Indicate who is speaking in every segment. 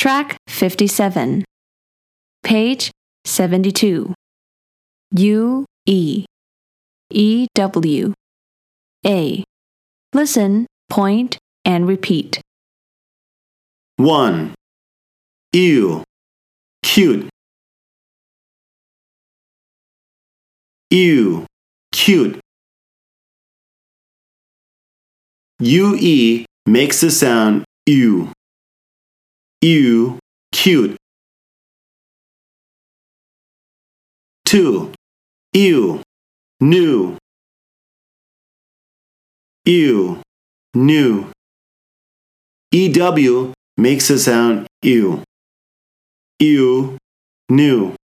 Speaker 1: Track 57. Page 72. U, E. E, W. A. Listen, point, and repeat.
Speaker 2: 1. Ew, cute. Ew, cute. UE makes the sound ew. Ew, cute. 2. Ew, new. Ew, new. EW makes the sound ew. Ew, new.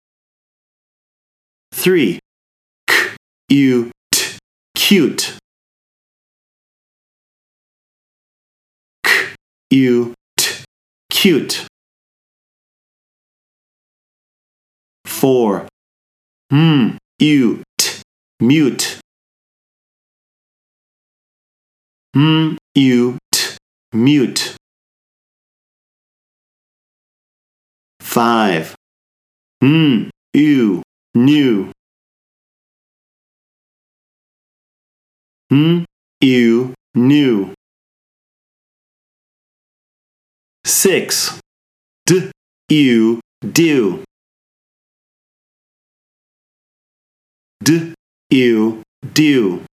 Speaker 2: 3. K, ew, t, cute. K, ew, t, cute. 4. Ew, t, mute. Ew, t, mute. 5. Ew, new. Ew, new. 6. D, ew, do. D, ew, do.